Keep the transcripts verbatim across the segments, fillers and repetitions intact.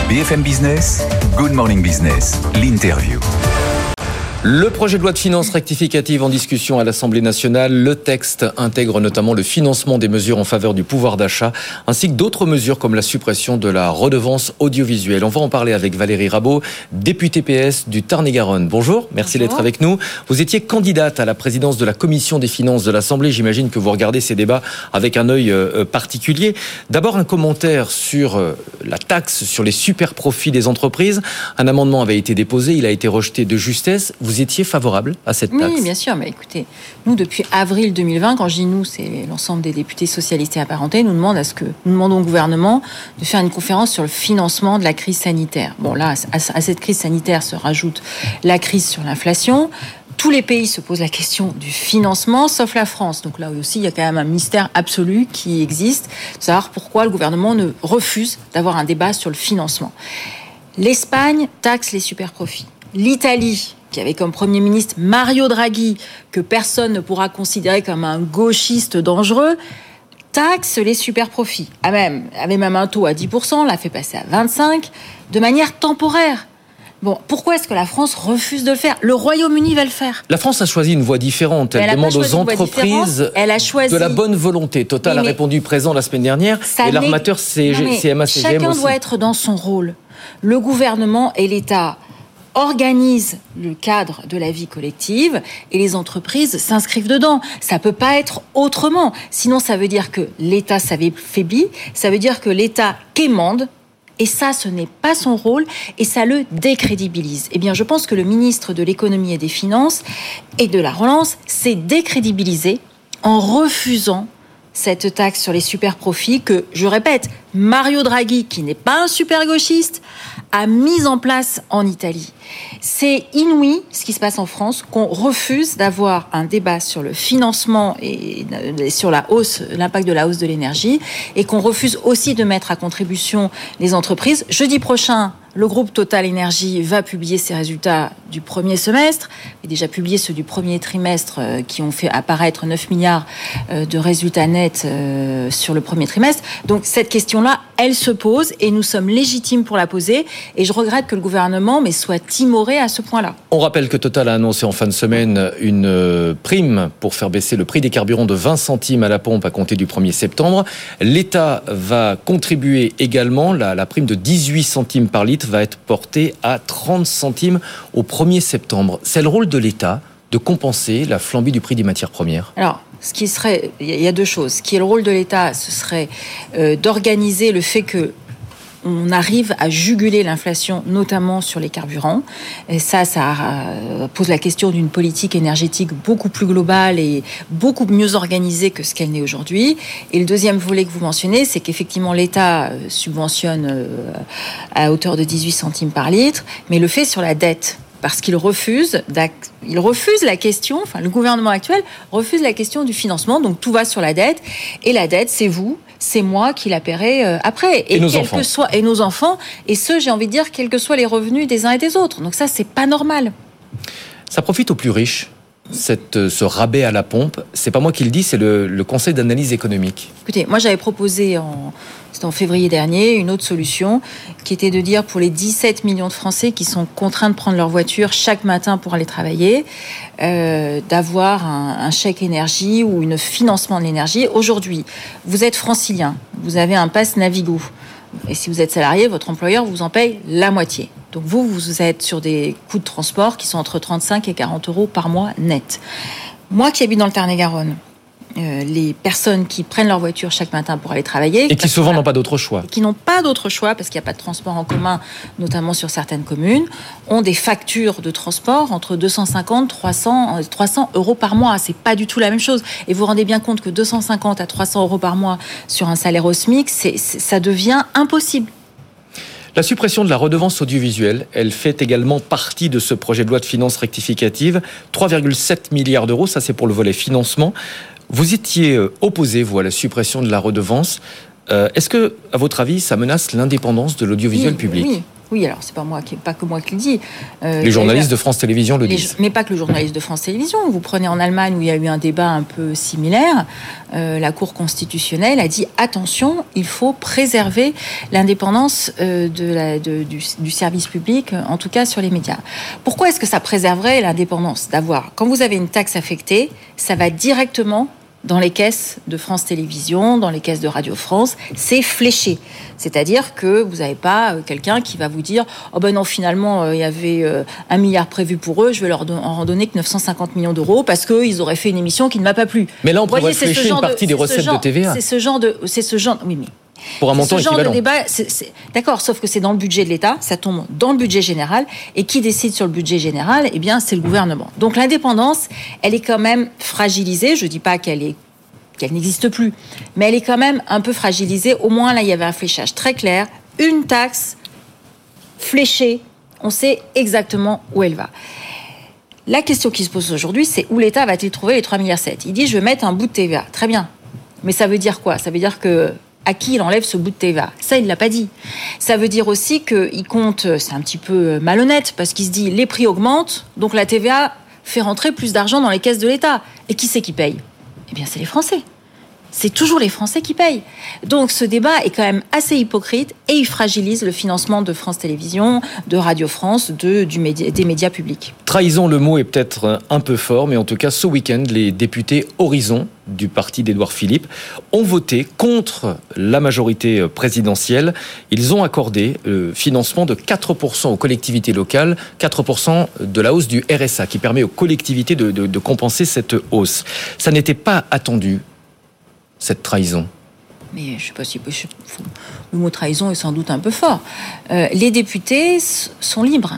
B F M Business, Good Morning Business, l'interview. Le projet de loi de finances rectificative en discussion à l'Assemblée nationale. Le texte intègre notamment le financement des mesures en faveur du pouvoir d'achat, ainsi que d'autres mesures comme la suppression de la redevance audiovisuelle. On va en parler avec Valérie Rabault, députée P S du Tarn-et-Garonne. Bonjour, merci Bonjour. d'être avec nous. Vous étiez candidate à la présidence de la Commission des finances de l'Assemblée. J'imagine que vous regardez ces débats avec un œil euh, particulier. D'abord, un commentaire sur euh, la taxe sur les super profits des entreprises. Un amendement avait été déposé, il a été rejeté de justesse. Vous Vous étiez favorable à cette taxe ? Oui, bien sûr. Mais écoutez, nous, depuis avril deux mille vingt, quand je dis nous, c'est l'ensemble des députés socialistes et apparentés, nous demandons à ce que nous demandons au gouvernement de faire une conférence sur le financement de la crise sanitaire. Bon, là, à, à cette crise sanitaire se rajoute la crise sur l'inflation. Tous les pays se posent la question du financement, sauf la France. Donc là aussi, il y a quand même un mystère absolu qui existe, de savoir pourquoi le gouvernement ne refuse d'avoir un débat sur le financement. L'Espagne taxe les super-profits. L'Italie, qui avait comme Premier ministre Mario Draghi, que personne ne pourra considérer comme un gauchiste dangereux, taxe les super-profits. Ah même, avait même un taux à dix pour cent, l'a fait passer à vingt-cinq pour cent, de manière temporaire. Bon, pourquoi est-ce que la France refuse de le faire ? Le Royaume-Uni va le faire. La France a choisi une voie différente. Elle, elle demande aux entreprises elle a choisi... de la bonne volonté. Total oui, a répondu présent la semaine dernière. Et l'armateur C M A C G M chacun aussi. doit être dans son rôle. Le gouvernement et l'État organise le cadre de la vie collective et les entreprises s'inscrivent dedans. Ça peut pas être autrement. Sinon, ça veut dire que l'État s'affaiblit, ça veut dire que l'État quémande, et ça, ce n'est pas son rôle, et ça le décrédibilise. Eh bien, je pense que le ministre de l'Économie et des Finances et de la Relance s'est décrédibilisé en refusant cette taxe sur les super-profits que, je répète, Mario Draghi, qui n'est pas un super-gauchiste, a mise en place en Italie. C'est inouï, ce qui se passe en France, qu'on refuse d'avoir un débat sur le financement et sur la hausse, l'impact de la hausse de l'énergie, et qu'on refuse aussi de mettre à contribution les entreprises. Jeudi prochain, le groupe Total Énergie va publier ses résultats du premier semestre, et déjà publié ceux du premier trimestre euh, qui ont fait apparaître neuf milliards euh, de résultats nets euh, sur le premier trimestre. Donc cette question-là, elle se pose et nous sommes légitimes pour la poser. Et je regrette que le gouvernement mais, soit timoré à ce point-là. On rappelle que Total a annoncé en fin de semaine une euh, prime pour faire baisser le prix des carburants de vingt centimes à la pompe à compter du premier septembre. L'État va contribuer également. La, la prime de dix-huit centimes par litre va être portée à trente centimes au premier septembre. C'est le rôle de l'État de compenser la flambée du prix des matières premières ? Alors, ce qui serait, il y a deux choses. Ce qui est le rôle de l'État, ce serait euh, d'organiser le fait que on arrive à juguler l'inflation, notamment sur les carburants. Et ça, ça pose la question d'une politique énergétique beaucoup plus globale et beaucoup mieux organisée que ce qu'elle n'est aujourd'hui. Et le deuxième volet que vous mentionnez, c'est qu'effectivement, l'État subventionne à hauteur de dix-huit centimes par litre, mais le fait sur la dette. Parce qu'il refuse, il refuse la question, enfin le gouvernement actuel refuse la question du financement, donc tout va sur la dette. Et la dette, c'est vous, c'est moi qui la paierai euh, après. Et, et nos enfants. Que soit, et nos enfants, et ce, j'ai envie de dire, quels que soient les revenus des uns et des autres. Donc ça, c'est pas normal. Ça profite aux plus riches, cette, ce rabais à la pompe. C'est pas moi qui le dis, c'est le, le Conseil d'analyse économique. Écoutez, moi j'avais proposé en... C'était en février dernier, une autre solution qui était de dire pour les dix-sept millions de Français qui sont contraints de prendre leur voiture chaque matin pour aller travailler, euh, d'avoir un, un chèque énergie ou un financement de l'énergie. Aujourd'hui, vous êtes francilien, vous avez un pass Navigo. Et si vous êtes salarié, votre employeur vous en paye la moitié. Donc vous, vous êtes sur des coûts de transport qui sont entre trente-cinq et quarante euros par mois net. Moi qui habite dans le Tarn-et-Garonne, Euh, les personnes qui prennent leur voiture chaque matin pour aller travailler... Et qui souvent n'ont pas d'autre choix. Qui n'ont pas d'autre choix, parce qu'il n'y a pas de transport en commun, notamment sur certaines communes, ont des factures de transport entre deux cent cinquante et trois cents euros par mois. C'est pas du tout la même chose. Et vous vous rendez bien compte que deux cent cinquante à trois cents euros par mois sur un salaire au SMIC, c'est, c'est, ça devient impossible. La suppression de la redevance audiovisuelle, elle fait également partie de ce projet de loi de finances rectificative. trois virgule sept milliards d'euros, ça c'est pour le volet financement. Vous étiez opposé, vous, à la suppression de la redevance. Euh, est-ce que, à votre avis, ça menace l'indépendance de l'audiovisuel oui, public ? Oui, Oui, alors c'est pas moi qui, pas que moi qui le dis. Euh, les journalistes de France Télévisions le disent. Mais pas que le journaliste de France Télévisions. Vous prenez en Allemagne où il y a eu un débat un peu similaire, euh, la Cour constitutionnelle a dit attention, il faut préserver l'indépendance euh, de la, de, du, du service public, en tout cas sur les médias. Pourquoi est-ce que ça préserverait l'indépendance ? D'avoir, quand vous avez une taxe affectée, ça va directement dans les caisses de France Télévisions, dans les caisses de Radio France, c'est fléché. C'est-à-dire que vous n'avez pas quelqu'un qui va vous dire « Oh ben non, finalement, il y avait un milliard prévu pour eux, je vais leur en donner que neuf cent cinquante millions d'euros parce qu'ils auraient fait une émission qui ne m'a pas plu. » Mais là, on pourrait flécher une partie des recettes de T V A. C'est ce genre de... C'est ce genre... Oui, mais... Pour un montant ce genre équivalent. De débat, c'est, c'est... D'accord, sauf que c'est dans le budget de l'État, ça tombe dans le budget général, et qui décide sur le budget général ? Eh bien, c'est le gouvernement. Donc l'indépendance, elle est quand même fragilisée. Je ne dis pas qu'elle est qu'elle n'existe plus, mais elle est quand même un peu fragilisée. Au moins, là, il y avait un fléchage très clair, une taxe fléchée, on sait exactement où elle va. La question qui se pose aujourd'hui, c'est où l'État va-t-il trouver les trois virgule sept milliards ? Il dit, je vais mettre un bout de T V A. Très bien. Mais ça veut dire quoi ? Ça veut dire que à qui il enlève ce bout de T V A ? Ça, il ne l'a pas dit. Ça veut dire aussi qu'il compte, c'est un petit peu malhonnête, parce qu'il se dit, les prix augmentent, donc la T V A fait rentrer plus d'argent dans les caisses de l'État. Et qui c'est qui paye ? Eh bien, c'est les Français. C'est toujours les Français qui payent. Donc, ce débat est quand même assez hypocrite et il fragilise le financement de France Télévisions, de Radio France, de, du média, des médias publics. Trahison, le mot est peut-être un peu fort, mais en tout cas, ce week-end, les députés Horizon du parti d'Édouard Philippe ont voté contre la majorité présidentielle. Ils ont accordé le financement de quatre pour cent aux collectivités locales, quatre pour cent de la hausse du R S A qui permet aux collectivités de, de, de compenser cette hausse. Ça n'était pas attendu, cette trahison. Mais je ne sais pas si je, le mot trahison est sans doute un peu fort. Euh, les députés sont libres.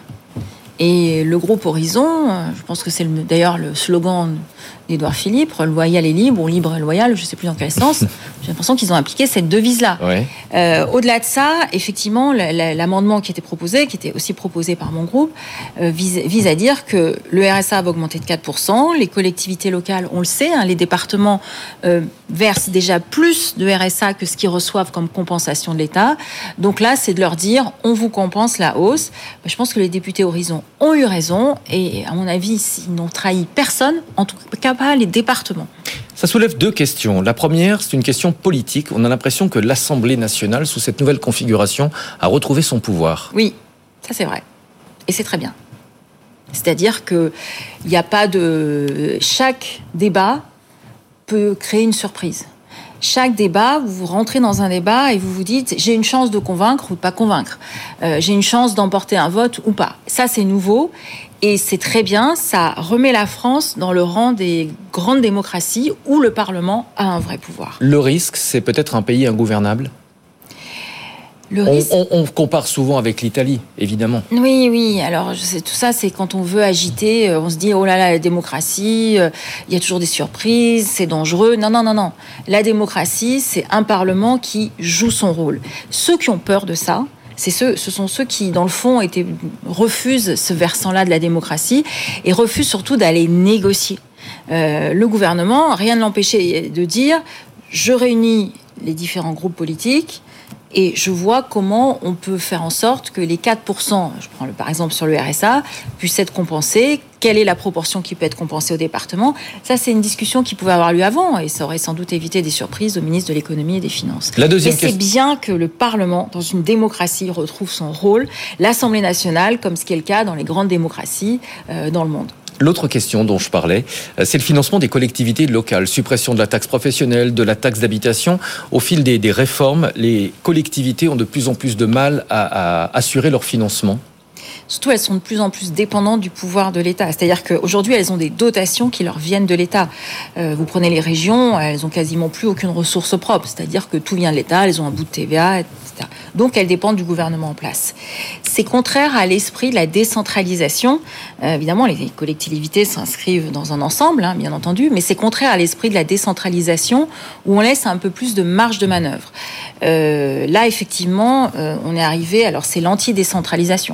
Et le groupe Horizon, je pense que c'est le, d'ailleurs le slogan d'Édouard Philippe, loyal et libre, ou libre et loyal, je ne sais plus dans quel sens. J'ai l'impression qu'ils ont appliqué cette devise-là. Ouais. Euh, au-delà de ça, effectivement, l'amendement qui était proposé, qui était aussi proposé par mon groupe, euh, vise, vise à dire que le R S A va augmenter de quatre pour cent. Les collectivités locales, on le sait, hein, les départements euh, versent déjà plus de R S A que ce qu'ils reçoivent comme compensation de l'État. Donc là, c'est de leur dire, on vous compense la hausse. Je pense que les députés Horizon ont eu raison et, à mon avis, ils n'ont trahi personne, en tout cas pas les départements. Ça soulève deux questions. La première, c'est une question politique. On a l'impression que l'Assemblée nationale, sous cette nouvelle configuration, a retrouvé son pouvoir. Oui, ça c'est vrai. Et c'est très bien. C'est-à-dire qu'il n'y a pas de... Chaque débat peut créer une surprise. Chaque débat, vous rentrez dans un débat et vous vous dites « j'ai une chance de convaincre ou de pas convaincre euh, ». J'ai une chance d'emporter un vote ou pas. Ça, c'est nouveau et c'est très bien. Ça remet la France dans le rang des grandes démocraties où le Parlement a un vrai pouvoir. Le risque, c'est peut-être un pays ingouvernable ? Le risque... on, on, on compare souvent avec l'Italie, évidemment. Oui, oui. Alors, je sais, tout ça, c'est quand on veut agiter, on se dit, oh là là, la démocratie, euh, il y a toujours des surprises, c'est dangereux. Non, non, non, non. La démocratie, c'est un Parlement qui joue son rôle. Ceux qui ont peur de ça, c'est ceux, ce sont ceux qui, dans le fond, étaient, refusent ce versant-là de la démocratie et refusent surtout d'aller négocier. Euh, le gouvernement, rien ne l'empêchait de dire, je réunis les différents groupes politiques, et je vois comment on peut faire en sorte que les quatre pour cent, je prends le, par exemple sur le R S A, puissent être compensés. Quelle est la proportion qui peut être compensée au département ? Ça, c'est une discussion qui pouvait avoir lieu avant et ça aurait sans doute évité des surprises au ministre de l'économie et des Finances. La deuxième et c'est question... bien que le Parlement, dans une démocratie, retrouve son rôle, l'Assemblée nationale, comme ce qui est le cas dans les grandes démocraties euh, dans le monde. L'autre question dont je parlais, c'est le financement des collectivités locales. Suppression de la taxe professionnelle, de la taxe d'habitation. Au fil des, des réformes, les collectivités ont de plus en plus de mal à, à assurer leur financement. Surtout, elles sont de plus en plus dépendantes du pouvoir de l'État. C'est-à-dire qu'aujourd'hui, elles ont des dotations qui leur viennent de l'État. Euh, vous prenez les régions, elles ont quasiment plus aucune ressource propre. C'est-à-dire que tout vient de l'État, elles ont un bout de T V A, et cetera. Donc, elles dépendent du gouvernement en place. C'est contraire à l'esprit de la décentralisation. Euh, évidemment, les collectivités s'inscrivent dans un ensemble, hein, bien entendu, mais c'est contraire à l'esprit de la décentralisation où on laisse un peu plus de marge de manœuvre. Euh, là, effectivement, euh, on est arrivé... Alors, c'est l'anti-décentralisation, puisque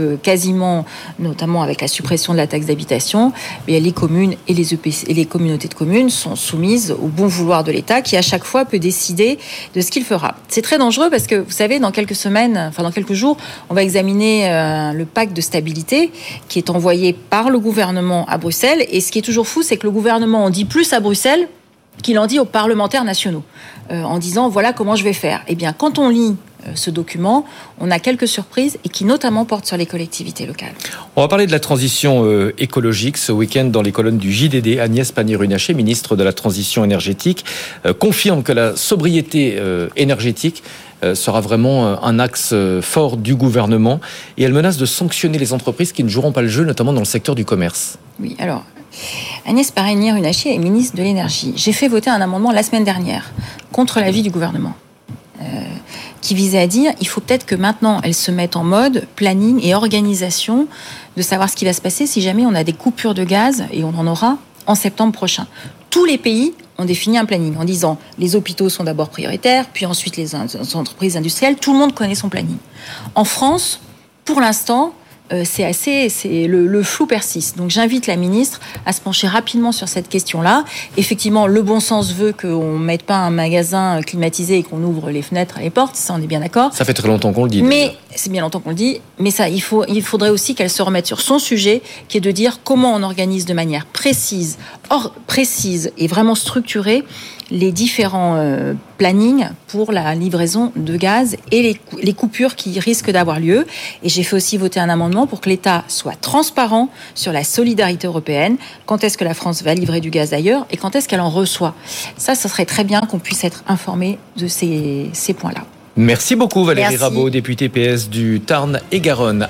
que quasiment, notamment avec la suppression de la taxe d'habitation, eh les communes et les E P C et les communautés de communes sont soumises au bon vouloir de l'État qui, à chaque fois, peut décider de ce qu'il fera. C'est très dangereux parce que, vous savez, dans quelques semaines, enfin dans quelques jours, on va examiner euh, le pacte de stabilité qui est envoyé par le gouvernement à Bruxelles. Et ce qui est toujours fou, c'est que le gouvernement en dit plus à Bruxelles qu'il en dit aux parlementaires nationaux, euh, en disant voilà comment je vais faire. Eh bien, quand on lit euh, ce document, on a quelques surprises et qui notamment portent sur les collectivités locales. On va parler de la transition euh, écologique. Ce week-end, dans les colonnes du J D D, Agnès Pannier-Runacher, ministre de la Transition énergétique, euh, confirme que la sobriété euh, énergétique euh, sera vraiment euh, un axe euh, fort du gouvernement. Et elle menace de sanctionner les entreprises qui ne joueront pas le jeu, notamment dans le secteur du commerce. Oui, alors... Agnès Pannier-Runacher est ministre de l'Énergie. J'ai fait voter un amendement la semaine dernière contre l'avis du gouvernement euh, qui visait à dire il faut peut-être que maintenant elle se mette en mode planning et organisation de savoir ce qui va se passer si jamais on a des coupures de gaz, et on en aura en septembre prochain. Tous les pays ont défini un planning en disant les hôpitaux sont d'abord prioritaires, puis ensuite les entreprises industrielles. Tout le monde connaît son planning. En France, pour l'instant, Euh, c'est assez, c'est le, le flou persiste. Donc j'invite la ministre à se pencher rapidement sur cette question-là. Effectivement, le bon sens veut qu'on mette pas un magasin climatisé et qu'on ouvre les fenêtres et les portes. Ça, on est bien d'accord. Ça fait très longtemps qu'on le dit. Mais d'ailleurs. c'est bien longtemps qu'on le dit. Mais ça, il faut, il faudrait aussi qu'elle se remette sur son sujet, qui est de dire comment on organise de manière précise, or, précise et vraiment structurée les différents euh, plannings pour la livraison de gaz et les, les coupures qui risquent d'avoir lieu. Et j'ai fait aussi voter un amendement pour que l'État soit transparent sur la solidarité européenne. Quand est-ce que la France va livrer du gaz d'ailleurs et quand est-ce qu'elle en reçoit. Ça, ça serait très bien qu'on puisse être informé de ces, ces points-là. Merci beaucoup Valérie Merci. Rabault, députée P S du Tarn et Garonne.